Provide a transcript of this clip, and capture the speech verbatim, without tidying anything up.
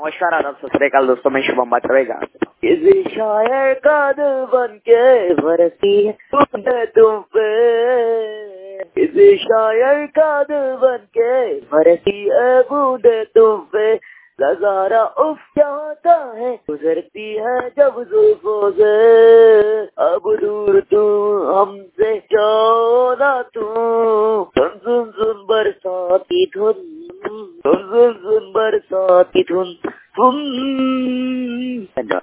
नमस्कार, आदाब, सत श्री अकाल दोस्तों, मैं शुभम बात करेगा। किसी शायर का दिल बन के बरसी है बूंदे तुम पे, किसी शायर का दिल बन के बरसी है बूंदे तुम पे, नजारा उफ जाता है गुजरती है जब जुल्फों से, अब दूर तू हमसे जाओ ना तू, सुन सुन सुन बरसाती धुन, सुन सुन सुन बरसाती धुन, सुन।